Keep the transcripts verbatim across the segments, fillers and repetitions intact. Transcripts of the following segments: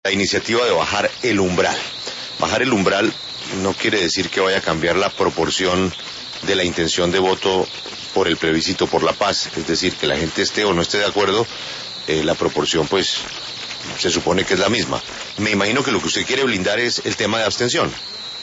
La iniciativa de bajar el umbral. Bajar el umbral no quiere decir que vaya a cambiar la proporción de la intención de voto por el plebiscito por la paz, es decir, que la gente esté o no esté de acuerdo, eh, la proporción pues se supone que es la misma. Me imagino que lo que usted quiere blindar es el tema de abstención.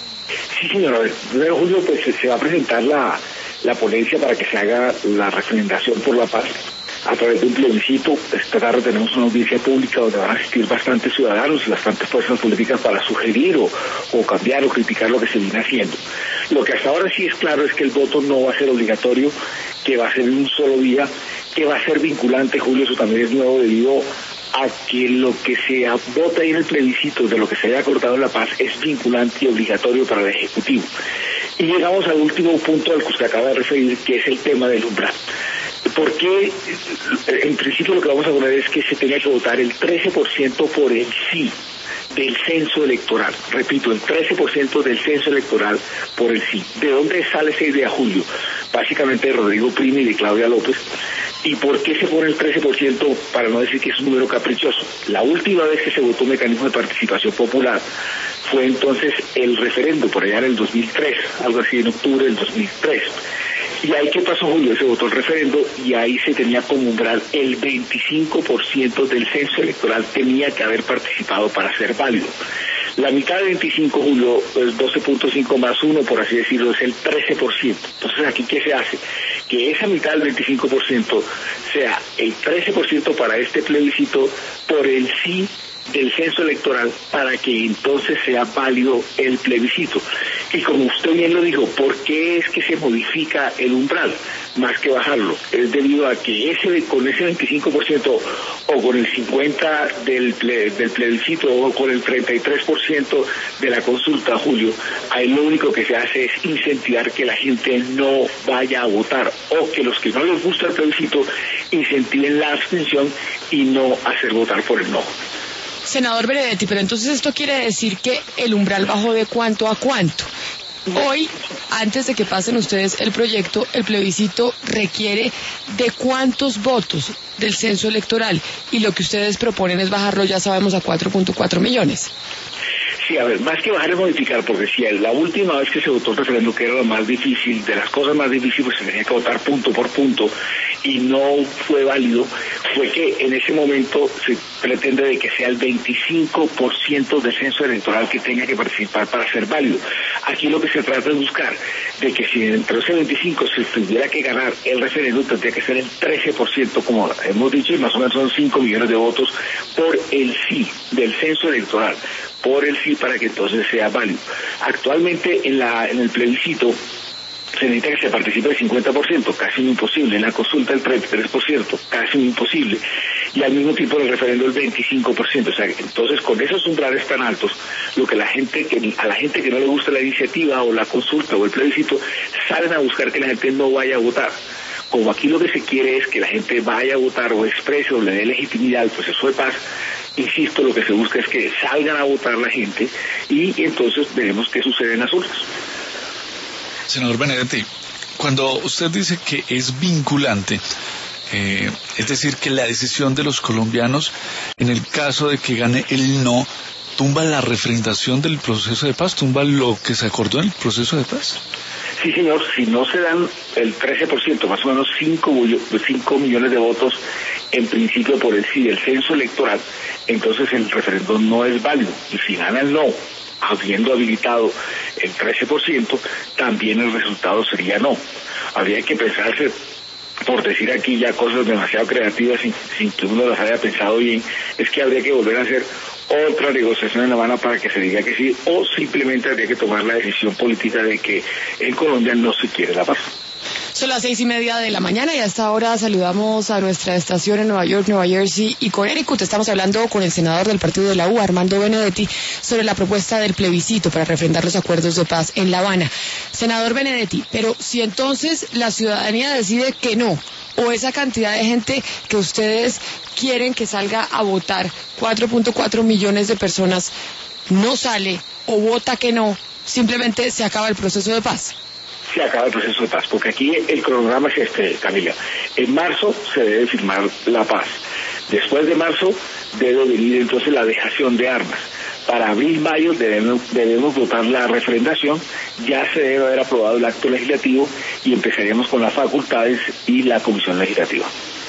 Sí, señor, a ver, el primero de julio pues se va a presentar la, la ponencia para que se haga la referendación por la paz a través de un plebiscito. Esta tarde tenemos una audiencia pública donde van a asistir bastantes ciudadanos y bastantes fuerzas políticas para sugerir o, o cambiar o criticar lo que se viene haciendo. Lo que hasta ahora sí es claro es que el voto no va a ser obligatorio, que va a ser de un solo día, que va a ser vinculante. Julio, eso también es nuevo debido a que lo que se vota en el plebiscito de lo que se haya acordado en la paz es vinculante y obligatorio para el Ejecutivo. Y llegamos al último punto al que usted acaba de referir, que es el tema del umbral. Porque en principio lo que vamos a poner es que se tenía que votar el trece por ciento por el sí del censo electoral. Repito, el trece por ciento del censo electoral por el sí. ¿De dónde sale esa idea, Julio? Básicamente de Rodrigo Primi y de Claudia López. ¿Y por qué se pone el trece por ciento? Para no decir que es un número caprichoso. La última vez que se votó un mecanismo de participación popular fue entonces el referendo, por allá en el dos mil tres, algo así en octubre del dos mil tres. Y ahí, ¿qué pasó, Julio? Se votó el referendo y ahí se tenía como umbral el veinticinco por ciento del censo electoral tenía que haber participado para ser válido. La mitad de veinticinco, Julio, es doce punto cinco más uno, por así decirlo, es el trece por ciento. Entonces, ¿aquí qué se hace? Que esa mitad del veinticinco por ciento sea el trece por ciento para este plebiscito por el sí del censo electoral para que entonces sea válido el plebiscito. Y como usted bien lo dijo, ¿por qué es que se modifica el umbral? Más que bajarlo, es debido a que ese con ese veinticinco por ciento o con el cincuenta por ciento del, ple, del plebiscito o con el treinta y tres por ciento de la consulta, Julio, ahí lo único que se hace es incentivar que la gente no vaya a votar, o que los que no les gusta el plebiscito incentiven la abstención y no hacer votar por el no. Senador Benedetti, pero entonces esto quiere decir que el umbral bajó de cuánto a cuánto. Hoy, antes de que pasen ustedes el proyecto, el plebiscito requiere de cuántos votos del censo electoral, y lo que ustedes proponen es bajarlo, ya sabemos, a cuatro punto cuatro millones. Sí, a ver, más que bajar es modificar, porque si la última vez que se votó el referendo, que era lo más difícil, de las cosas más difíciles, pues se tenía que votar punto por punto, y no fue válido, fue que en ese momento se pretende de que sea el veinticinco por ciento del censo electoral que tenga que participar para ser válido. Aquí lo que se trata es buscar de que si dentro de ese veinticinco se tuviera que ganar el referendo, tendría que ser el trece por ciento, como hemos dicho, y más o menos son cinco millones de votos por el sí del censo electoral, por el sí, para que entonces sea válido. Actualmente en la en el plebiscito se necesita que se participe el cincuenta por ciento, casi imposible. En la consulta el treinta y tres por ciento, casi imposible. Y al mismo tiempo en el referendo el veinticinco por ciento. O sea, entonces con esos umbrales tan altos, lo que la gente que a la gente que no le gusta la iniciativa o la consulta o el plebiscito, salen a buscar que la gente no vaya a votar. Como aquí lo que se quiere es que la gente vaya a votar o exprese o le dé legitimidad al proceso de paz, insisto, lo que se busca es que salgan a votar la gente y entonces veremos qué sucede en las urnas. Senador Benedetti, cuando usted dice que es vinculante, eh, es decir, que la decisión de los colombianos, en el caso de que gane el no, tumba la refrendación del proceso de paz, tumba lo que se acordó en el proceso de paz. Sí, señor, si no se dan el trece por ciento, más o menos cinco millones de votos en principio por el sí del censo electoral, entonces el referéndum no es válido. Y si gana el no, habiendo habilitado el trece por ciento, también el resultado sería no. Habría que pensarse, por decir aquí ya cosas demasiado creativas sin, sin que uno las haya pensado bien, es que habría que volver a hacer otra negociación en La Habana para que se diga que sí, o simplemente habría que tomar la decisión política de que en Colombia no se quiere la paz. Son las seis y media de la mañana y hasta ahora saludamos a nuestra estación en Nueva York, Nueva Jersey y Connecticut. Estamos hablando con el senador del partido de la U, Armando Benedetti, sobre la propuesta del plebiscito para refrendar los acuerdos de paz en La Habana. Senador Benedetti, pero si entonces la ciudadanía decide que no, o esa cantidad de gente que ustedes quieren que salga a votar, cuatro punto cuatro millones de personas, no sale o vota que no, simplemente se acaba el proceso de paz. Se acaba el proceso de paz, porque aquí el cronograma es este, Camila. En marzo se debe firmar la paz. Después de marzo debe venir entonces la dejación de armas. Para abril-mayo debemos, debemos votar la refrendación, ya se debe haber aprobado el acto legislativo y empezaríamos con las facultades y la comisión legislativa.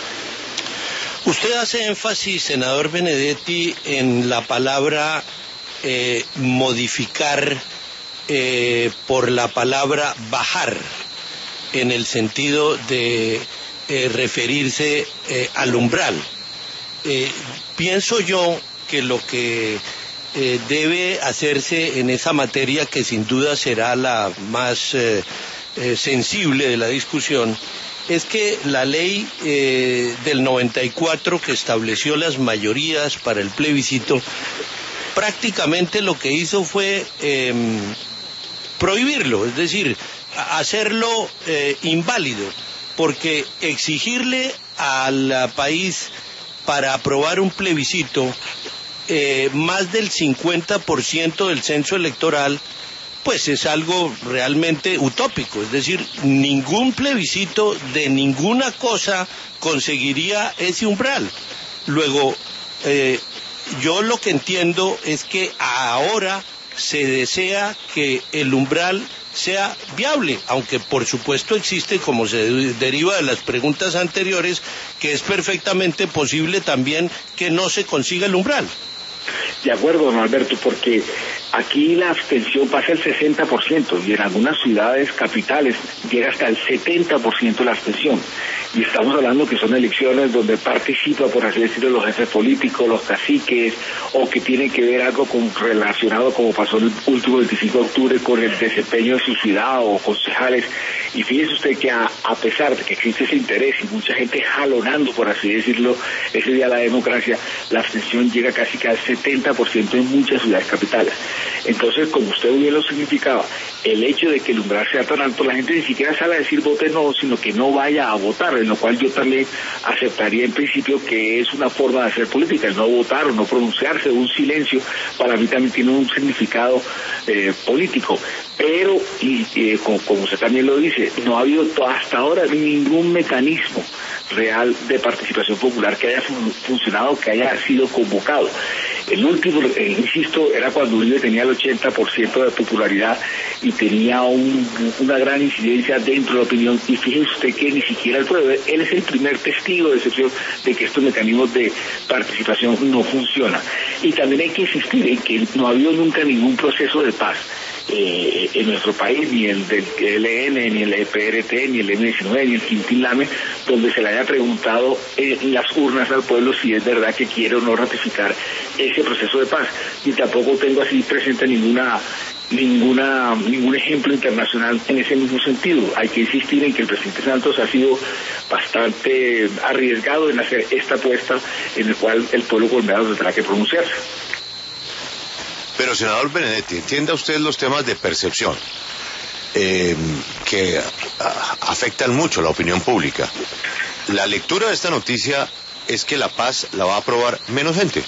Usted hace énfasis, senador Benedetti, en la palabra eh, modificar eh, por la palabra bajar, en el sentido de eh, referirse eh, al umbral. Eh, pienso yo que lo que eh, debe hacerse en esa materia, que sin duda será la más eh, eh, sensible de la discusión, es que la ley eh, del noventa y cuatro, que estableció las mayorías para el plebiscito, prácticamente lo que hizo fue eh, prohibirlo, es decir, hacerlo eh, inválido, porque exigirle al país para aprobar un plebiscito eh, más del cincuenta por ciento del censo electoral, pues es algo realmente utópico, es decir, ningún plebiscito de ninguna cosa conseguiría ese umbral. Luego, eh, yo lo que entiendo es que ahora se desea que el umbral sea viable, aunque por supuesto existe, como se deriva de las preguntas anteriores, que es perfectamente posible también que no se consiga el umbral. De acuerdo, don Alberto, porque aquí la abstención pasa el sesenta por ciento y en algunas ciudades capitales llega hasta el setenta por ciento la abstención. Y estamos hablando que son elecciones donde participa, por así decirlo, los jefes políticos, los caciques, o que tienen que ver algo con, relacionado, como pasó el último veinticinco de octubre, con el desempeño de su ciudad o concejales. Y fíjese usted que a, a pesar de que existe ese interés y mucha gente jalonando, por así decirlo, ese día la democracia, la abstención llega casi que al setenta por ciento en muchas ciudades capitales. Entonces, como usted bien lo significaba, el hecho de que el umbral sea tan alto, la gente ni siquiera sale a decir vote no, sino que no vaya a votar, en lo cual yo también aceptaría en principio que es una forma de hacer política, el no votar o no pronunciarse, un silencio, para mí también tiene un significado eh, político. Pero, y eh, como, como usted también lo dice, no ha habido hasta ahora ningún mecanismo real de participación popular que haya fun funcionado, que haya sido convocado. El último, eh, insisto, era cuando Uribe tenía el ochenta por ciento de popularidad y tenía un, una gran incidencia dentro de la opinión, y fíjese usted que ni siquiera el pueblo, él es el primer testigo de excepción de que estos mecanismos de participación no funcionan. Y también hay que insistir en que no ha habido nunca ningún proceso de paz Eh, en nuestro país, ni el del E L N, ni el E P R T, ni el eme diecinueve, ni el Quintín Lame, donde se le haya preguntado en las urnas al pueblo si es verdad que quiere o no ratificar ese proceso de paz. Y tampoco tengo así presente ninguna ninguna ningún ejemplo internacional en ese mismo sentido. Hay que insistir en que el presidente Santos ha sido bastante arriesgado en hacer esta apuesta en la cual el pueblo colombiano tendrá que pronunciarse. Pero, senador Benedetti, entienda usted los temas de percepción eh, que a, afectan mucho la opinión pública. La lectura de esta noticia es que la paz la va a aprobar menos gente.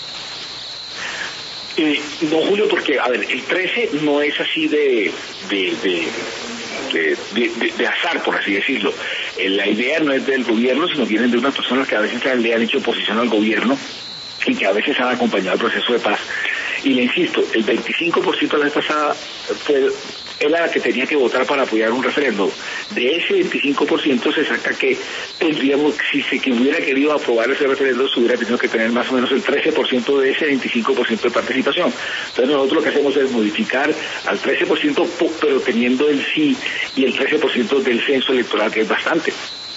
Eh, no, Julio, porque, a ver, el trece no es así de, de, de, de, de, de, de azar, por así decirlo. Eh, la idea no es del gobierno, sino vienen de unas personas que a veces le han hecho oposición al gobierno y que a veces han acompañado el proceso de paz. Y le insisto, el veinticinco por ciento de la vez pasada fue, era la que tenía que votar para apoyar un referéndum. De ese veinticinco por ciento se saca que tendríamos, si se que hubiera querido aprobar ese referéndum, se hubiera tenido que tener más o menos el trece por ciento de ese veinticinco por ciento de participación. Entonces nosotros lo que hacemos es modificar al trece por ciento, pero teniendo el sí y el trece por ciento del censo electoral, que es bastante.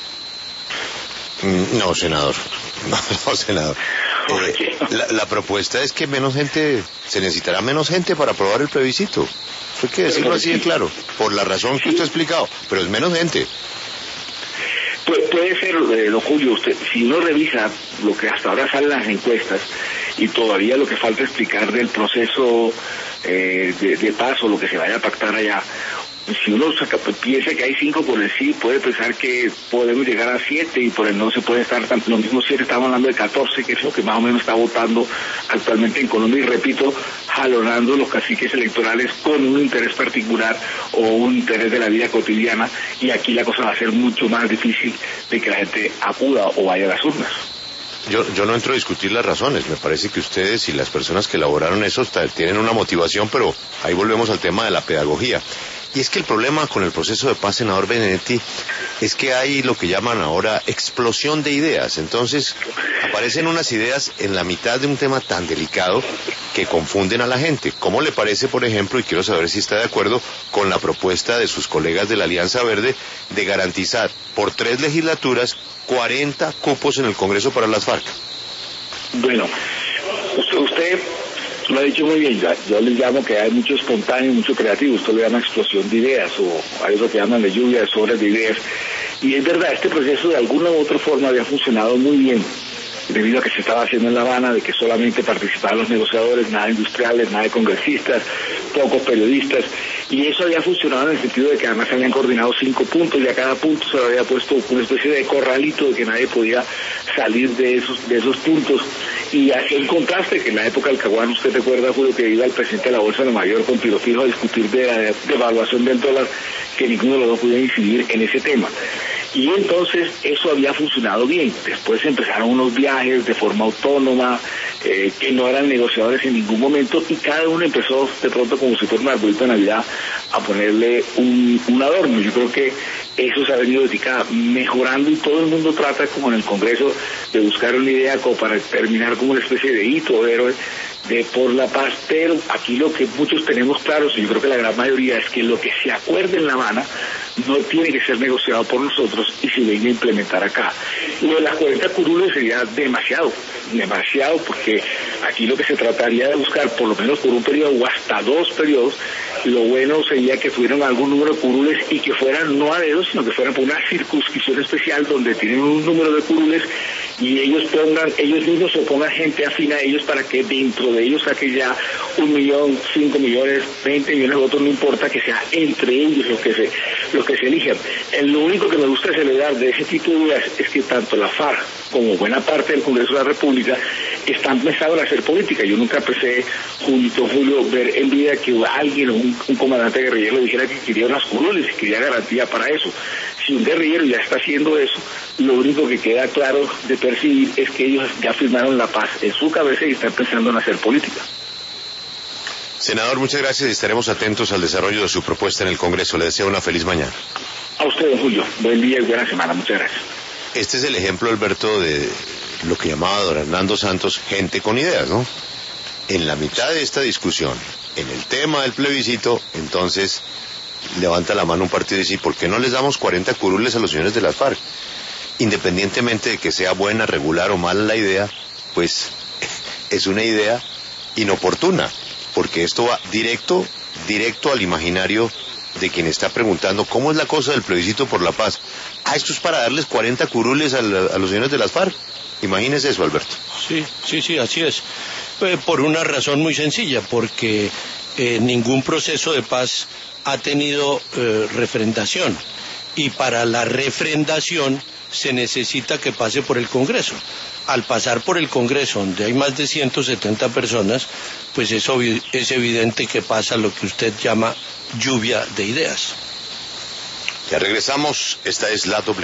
No, senador. No, no senador. Eh, la, la propuesta es que menos gente, se necesitará menos gente para aprobar el plebiscito. Hay que decirlo así de claro, por la razón que usted ha explicado, pero es menos gente. Pu puede ser, eh, don Julio, usted, si uno revisa lo que hasta ahora salen las encuestas y todavía lo que falta explicar del proceso eh, de, de paz o lo que se vaya a pactar allá, si uno saca, piensa que hay cinco por el sí, puede pensar que podemos llegar a siete y por el no se puede estar tan, lo mismo siete, estamos hablando de catorce, que es lo que más o menos está votando actualmente en Colombia, y repito, jalonando los caciques electorales con un interés particular o un interés de la vida cotidiana, y aquí la cosa va a ser mucho más difícil de que la gente acuda o vaya a las urnas. yo, yo no entro a discutir las razones. Me parece que ustedes y las personas que elaboraron eso tienen una motivación, pero ahí volvemos al tema de la pedagogía. Y es que el problema con el proceso de paz, senador Benedetti, es que hay lo que llaman ahora explosión de ideas. Entonces, aparecen unas ideas en la mitad de un tema tan delicado que confunden a la gente. ¿Cómo le parece, por ejemplo, y quiero saber si está de acuerdo con la propuesta de sus colegas de la Alianza Verde, de garantizar por tres legislaturas cuarenta cupos en el Congreso para las FARC? Bueno, usted... usted... lo ha dicho muy bien, ya. Yo les llamo que hay mucho espontáneo, mucho creativo, usted lo llama explosión de ideas, o hay otro que llaman de lluvia de sobras de ideas, y es verdad, este proceso de alguna u otra forma había funcionado muy bien, debido a que se estaba haciendo en La Habana, de que solamente participaban los negociadores, nada industriales, nada de congresistas, pocos periodistas, y eso había funcionado en el sentido de que además se habían coordinado cinco puntos y a cada punto se le había puesto una especie de corralito de que nadie podía salir de esos, de esos puntos. Y hacía un contraste que en la época del Caguán, usted recuerda, Julio, que iba el presidente de la Bolsa de Nueva York con tiro fijo a discutir de la devaluación del dólar, que ninguno de los dos podía incidir en ese tema. Y entonces eso había funcionado bien. Después empezaron unos viajes de forma autónoma, eh, que no eran negociadores en ningún momento, y cada uno empezó de pronto, como si fuera un arbolito de Navidad, a ponerle un, un adorno. Yo creo que eso se ha venido mejorando, y todo el mundo trata, como en el Congreso, de buscar una idea como para terminar como una especie de hito, de héroe de por la paz. Pero aquí lo que muchos tenemos claros, y yo creo que la gran mayoría, es que lo que se acuerde en La Habana no tiene que ser negociado por nosotros y se venga a implementar acá. Lo de las cuarenta curules sería demasiado, demasiado, porque aquí lo que se trataría de buscar, por lo menos por un periodo o hasta dos periodos, lo bueno sería que tuvieran algún número de curules y que fueran no a dedos, sino que fueran por una circunscripción especial donde tienen un número de curules y ellos pongan, ellos mismos se pongan gente afín a ellos para que dentro de ellos saque ya un millón, cinco millones, veinte millones, otros, no importa, que sea entre ellos lo que se, lo que se elijan. El, lo único que me gusta celebrar de ese tipo de ideas es que tanto la FARC como buena parte del Congreso de la República están pensados en hacer política. Yo nunca pensé, Julio, Julio, ver en vida que alguien, un, un comandante guerrillero, dijera que quería unas curules y quería garantía para eso. Si un guerrillero ya está haciendo eso, lo único que queda claro de percibir es que ellos ya firmaron la paz en su cabeza y están pensando en hacer política. Senador, muchas gracias y estaremos atentos al desarrollo de su propuesta en el Congreso. Le deseo una feliz mañana. A usted, don Julio. Buen día y buena semana. Muchas gracias. Este es el ejemplo, Alberto, de lo que llamaba don Hernando Santos gente con ideas, ¿no? En la mitad de esta discusión, en el tema del plebiscito, entonces levanta la mano un partido y dice, ¿por qué no les damos cuarenta curules a los señores de las FARC? Independientemente de que sea buena, regular o mala la idea, pues es una idea inoportuna, porque esto va directo, directo al imaginario de quien está preguntando cómo es la cosa del plebiscito por la paz. Ah, esto es para darles cuarenta curules a, la, a los señores de las FARC. Imagínese eso, Alberto. Sí, sí, sí, así es. Eh, por una razón muy sencilla, porque eh, ningún proceso de paz ha tenido eh, refrendación, y para la refrendación se necesita que pase por el Congreso. Al pasar por el Congreso, donde hay más de ciento setenta personas, pues es, obvi- es evidente que pasa lo que usted llama lluvia de ideas. Ya regresamos, esta es la doble.